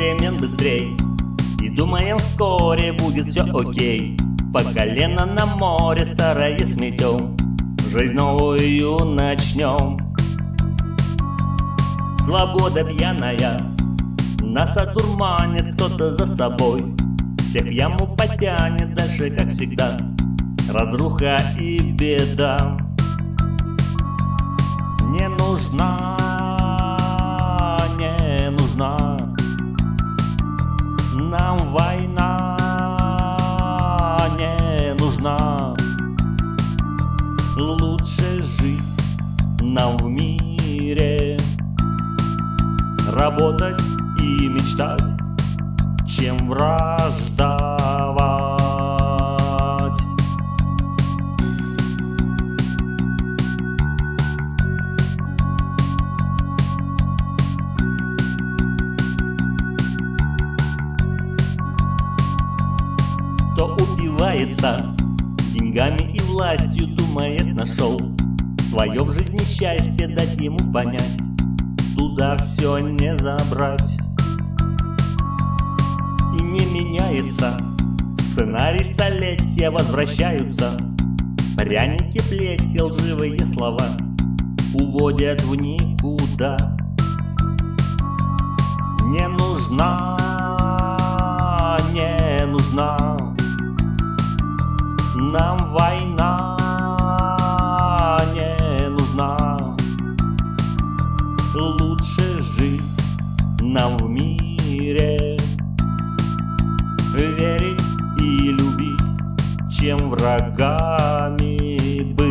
перемен быстрей, и думаем, вскоре будет все окей. По колено на море старое сметем, жизнь новую начнем. Свобода пьяная нас одурманит, кто-то за собой всех в яму потянет. Дальше, как всегда, разруха и беда. Не нужна нам война, не нужна. Лучше жить нам в мире, работать и мечтать, чем враждовать. Кто упивается деньгами и властью, думает, нашел свое в жизни счастье, дать ему понять, туда все не забрать. И не меняется сценарий столетия, возвращаются пряники, плеть, лживые слова уводят в никуда. Не нужна нам война, не нужна. Лучше жить нам в мире, верить и любить, чем врагами быть.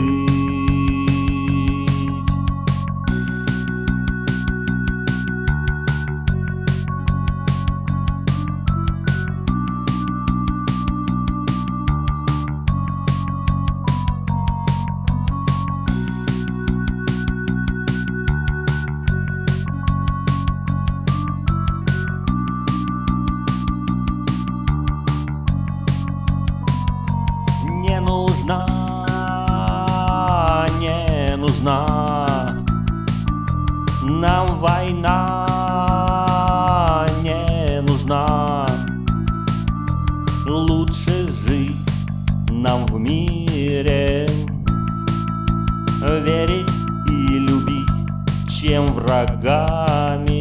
Не нужна нам война, не нужна. Лучше жить нам в мире, верить и любить, чем врагами